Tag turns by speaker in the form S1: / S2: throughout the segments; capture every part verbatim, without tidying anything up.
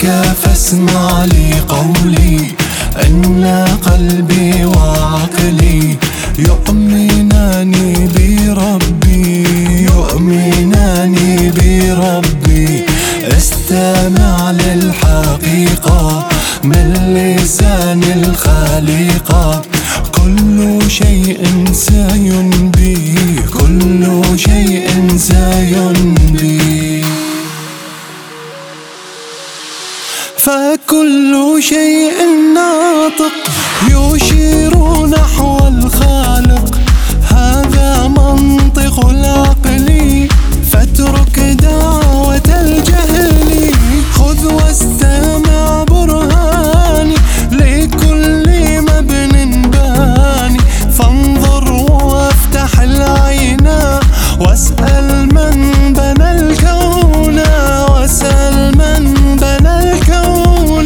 S1: أدعوك فاسمع لي قولي، إن قلبي وعقلي يؤمنان بربي، يؤمنان بربي. استمع للحقيقة من لسان الخليقة، كل شيء سينبي، كل شيء سينبي. فكل شيء ناطق يشير نحو الخالق، هذا منطق العقل، فاترك دعوة الجهل. خذ واستمع برهاني لكل مبن باني، فانظر وافتح العين واسأل من بنى الكون، واسأل من بنى الكون.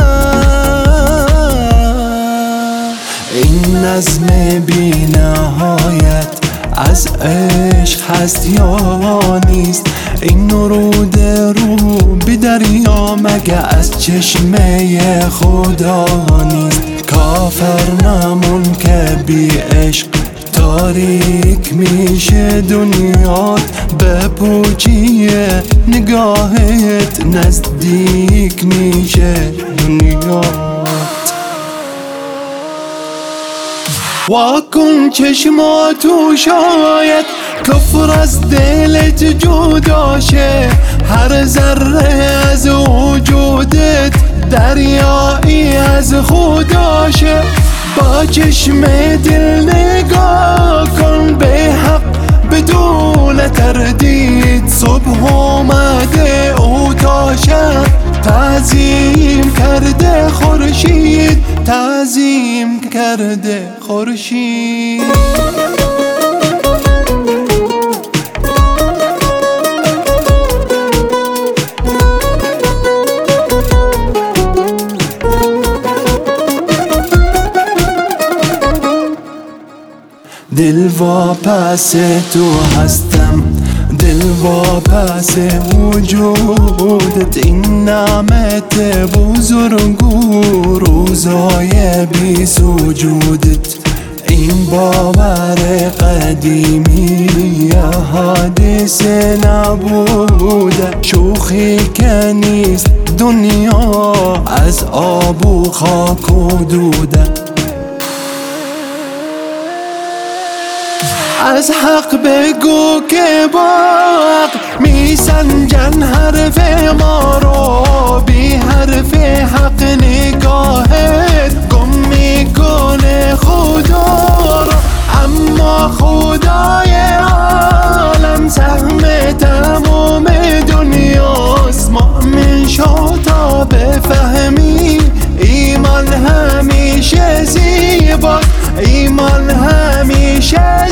S1: النظم بنهایت از عشق هست یا نیست؟ این رود رو به دریا مگه از چشمه خدا نیست؟ کافر نمون که بی عشق تاریک میشه دنیات، به پوچی نگاهت نزدیک میشه دنیات. واکن چشماتو شاید کفر از دلت جدا شه، هر ذره از وجودت دریایی از خدا شه. با چشم دل نگاه کن به حق بدون تردید، صبح اومده او تا شب تعظیم کرده خورشید، تعظیم کرده خورشید. دل واپس تو هستم، دل واپس وجودت، این نعمت بزرگو روزای بی سجودت. این باور قدیمی حادثه نبوده، شوخی که نیست دنیا از آب و خاک و دوده. از حق بگو که با حق میسنجن حرف ما رو، بی حرف حق نگاهت گم میکنه خدا رو. اما خدای عالم سهم تمام دنیاست، مؤمن شو تا بفهمی ایمان همیشه زیباست، ایمان همیشه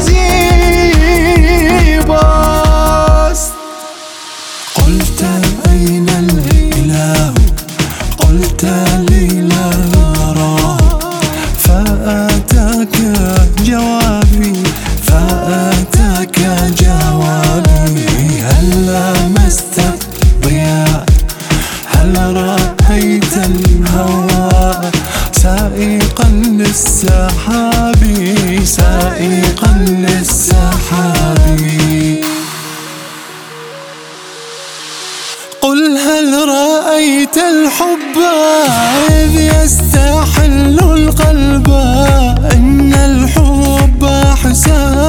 S1: زیباست. قلت أين الإله؟ قلت لي لا أراه، فأتاك جوابي، فأتاك جوابي. هل لمست الضياء؟ هل رأيت الهواء سائقا للسحاب، سائقا للسحاب. قل هل رأيت الحب إذ يستحل القلب؟ إن الحب حساب